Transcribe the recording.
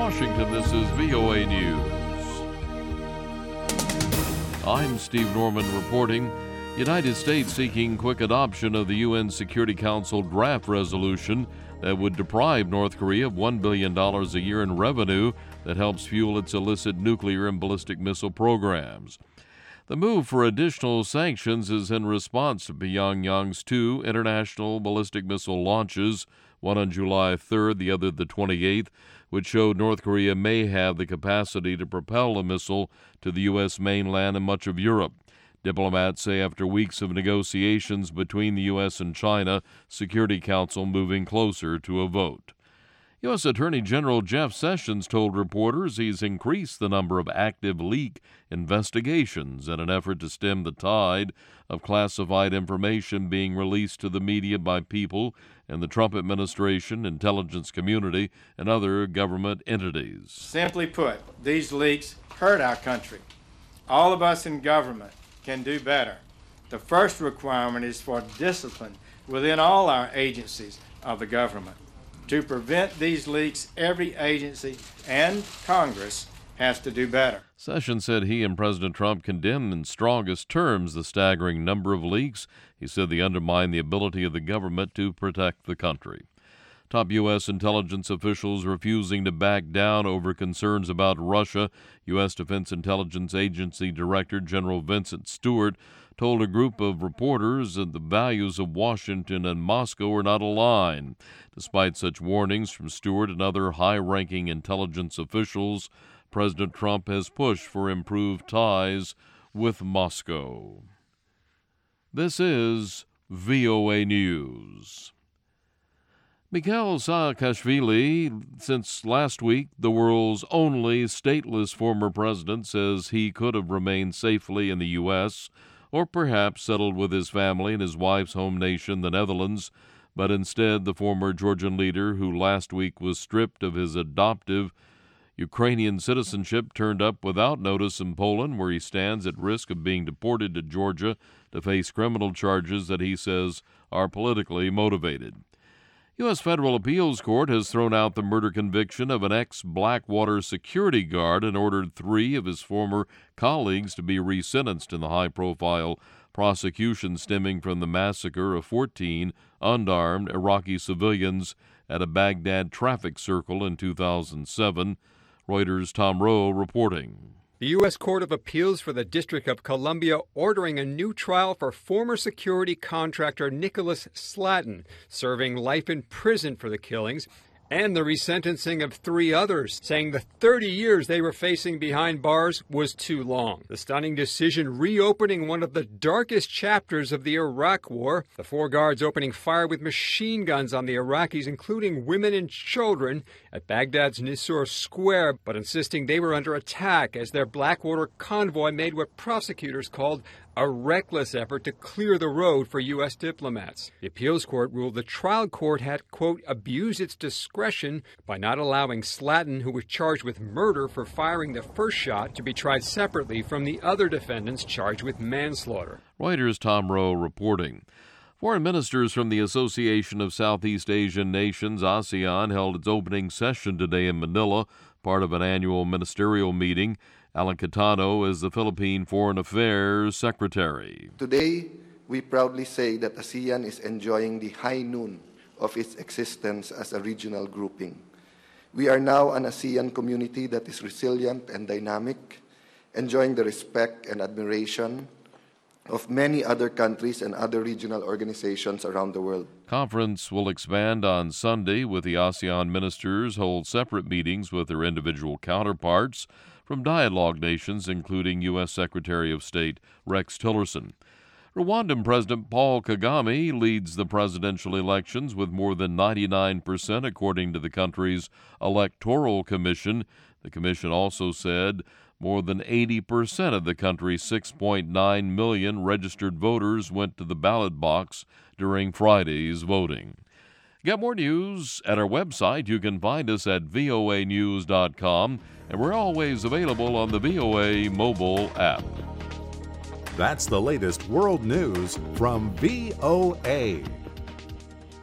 Washington, this is VOA News. I'm Steve Norman reporting. United States seeking quick adoption of the UN Security Council draft resolution that would deprive North Korea of $1 billion a year in revenue that helps fuel its illicit nuclear and ballistic missile programs. The move for additional sanctions is in response to Pyongyang's two international ballistic missile launches, one on July 3rd, the other the 28th, which showed North Korea may have the capacity to propel a missile to the U.S. mainland and much of Europe. Diplomats say after weeks of negotiations between the U.S. and China, Security Council moving closer to a vote. U.S. Attorney General Jeff Sessions told reporters he's increased the number of active leak investigations in an effort to stem the tide of classified information being released to the media by people in the Trump administration, intelligence community, and other government entities. Simply put, these leaks hurt our country. All of us in government can do better. The first requirement is for discipline within all our agencies of the government. To prevent these leaks, every agency and Congress has to do better. Sessions said he and President Trump condemned in strongest terms the staggering number of leaks. He said they undermine the ability of the government to protect the country. Top U.S. intelligence officials refusing to back down over concerns about Russia. U.S. Defense Intelligence Agency Director General Vincent Stewart told a group of reporters that the values of Washington and Moscow are not aligned. Despite such warnings from Stewart and other high-ranking intelligence officials, President Trump has pushed for improved ties with Moscow. This is VOA News. Mikhail Saakashvili, since last week the world's only stateless former president, says he could have remained safely in the U.S., or perhaps settled with his family in his wife's home nation, the Netherlands, but instead the former Georgian leader, who last week was stripped of his adoptive Ukrainian citizenship, turned up without notice in Poland, where he stands at risk of being deported to Georgia to face criminal charges that he says are politically motivated. U.S. Federal Appeals Court has thrown out the murder conviction of an ex-Blackwater security guard and ordered 3 of his former colleagues to be resentenced in the high-profile prosecution stemming from the massacre of 14 unarmed Iraqi civilians at a Baghdad traffic circle in 2007. Reuters' Tom Rowe reporting. The U.S. Court of Appeals for the District of Columbia ordering a new trial for former security contractor Nicholas Slatton, serving life in prison for the killings, and the resentencing of 3 others, saying the 30 years they were facing behind bars was too long. The stunning decision reopening one of the darkest chapters of the Iraq War, the 4 guards opening fire with machine guns on the Iraqis, including women and children, at Baghdad's Nisour Square, but insisting they were under attack as their Blackwater convoy made what prosecutors called a reckless effort to clear the road for U.S. diplomats. The appeals court ruled the trial court had, quote, abused its discretion by not allowing Slatton, who was charged with murder for firing the first shot, to be tried separately from the other defendants charged with manslaughter. Reuters' Tom Rowe reporting. Foreign ministers from the Association of Southeast Asian Nations, ASEAN, held its opening session today in Manila, part of an annual ministerial meeting. Alan Catano is the Philippine Foreign Affairs Secretary. Today, we proudly say that ASEAN is enjoying the high noon of its existence as a regional grouping. We are now an ASEAN community that is resilient and dynamic, enjoying the respect and admiration of many other countries and other regional organizations around the world. Conference will expand on Sunday, with the ASEAN ministers hold separate meetings with their individual counterparts from dialogue nations, including U.S. Secretary of State Rex Tillerson. Rwandan President Paul Kagame leads the presidential elections with more than 99%, according to the country's Electoral Commission. The commission also said more than 80% of the country's 6.9 million registered voters went to the ballot box during Friday's voting. Get more news at our website. You can find us at voanews.com, and we're always available on the VOA mobile app. That's the latest world news from VOA.